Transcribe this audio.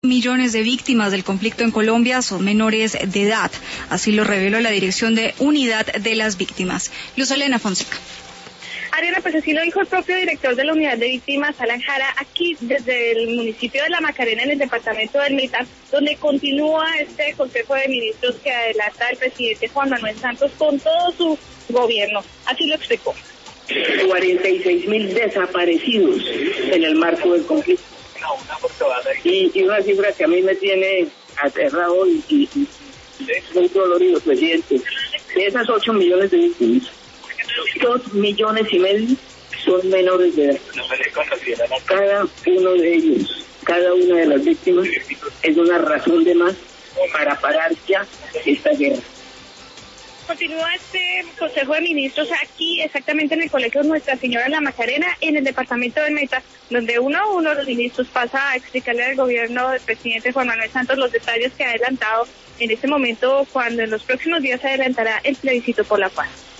Millones de víctimas del conflicto en Colombia son menores de edad. Así lo reveló la Dirección de Unidad de las Víctimas. Luz Elena Fonseca. Ariana, pues así lo dijo el propio director de la Unidad de Víctimas, Alan Jara, aquí desde el municipio de La Macarena, en el departamento del Meta, donde continúa este Consejo de Ministros que adelanta el presidente Juan Manuel Santos con todo su gobierno. Así lo explicó. 46.000 desaparecidos en el marco del conflicto. Y una cifra que a mí me tiene aterrado y muy dolorido, presidente. De esas 8 millones de víctimas, 2,5 millones son menores de edad. Cada uno de ellos, cada una de las víctimas es una razón de más para parar ya esta guerra. Continúa este Consejo de Ministros aquí exactamente en el Colegio Nuestra Señora de La Macarena, en el departamento del Meta, donde uno a uno los ministros pasa a explicarle al gobierno del presidente Juan Manuel Santos los detalles que ha adelantado en este momento, cuando en los próximos días se adelantará el plebiscito por la paz.